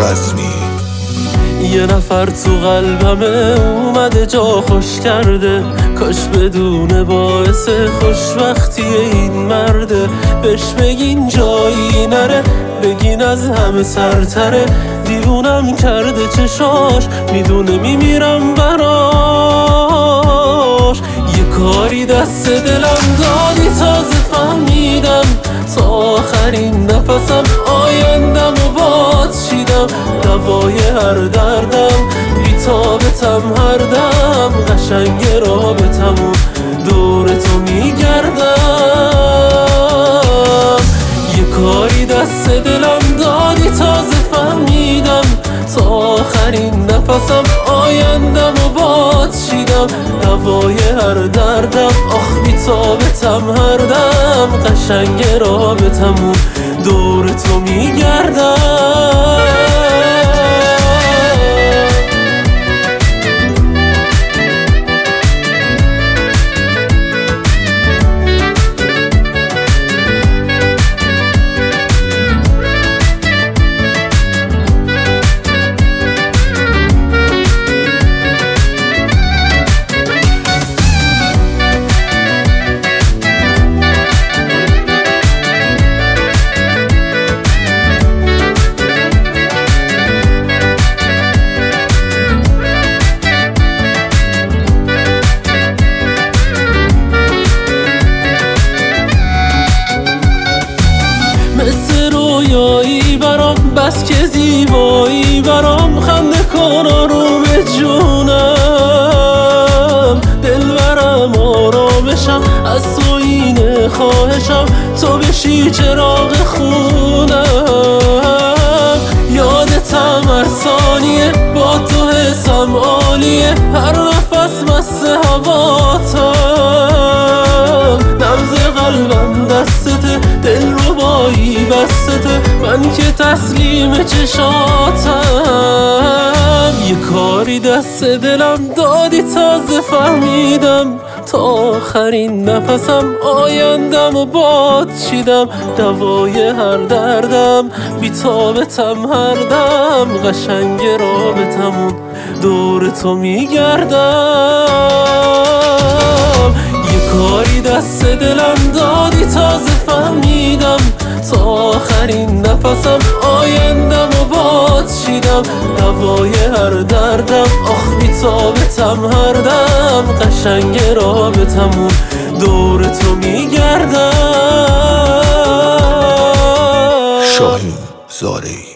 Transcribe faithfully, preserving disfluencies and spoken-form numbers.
رسمی. یه نفر تو قلبمه اومده جا خوش کرده، کاش بدونه باعث خوشبختی این مرده. بهش بگین جایی نره، بگین از همه سرتره. دیوونم کرده چشاش، میدونه میمیرم براش. یه کاری دست دلم دادی تازه فهمیدم، تا آخرین نفسم آیندم و باد چیدم. دوای هر دردم بی‌تابتم، هر دم قشنگ رابطمون دور تو میگردم. یه کاری دست دلم دادی تازه فهمیدم، تا آخرین نفسم آیندم و باد چیدم. دوای هر دردم آخ بی‌تابتم، هر دم قشنگ رابطمون دور تو میگردم. رویایی برام بس که زیبایی برام، خنده کن آروم جونم. دلبرم آرامشم از تو اینه خواهشم، تو بشی چراغ خونم. یادتم هر ثانیه با تو حسم عالیه، هر نفس مست هواتم. نبض قلبم دستته، دل رو بایی بستته، من که تسلیم چشاتم. یه کاری دست دلم دادی تازه فهمیدم، تا آخرین نفسم آیندم و باد چیدم. دوای هر دردم بی‌تابتم، هر دم قشنگ رابطمون دور تو میگردم. یه کاری دست دلم دادی تازه فهمیدم، تا آخرین نفسم آیندم و باد چیدم. دوای هر دردم آخ بی‌تابتم، هر دم قشنگ رابطمون دور تو میگردم. شاهین زارعی.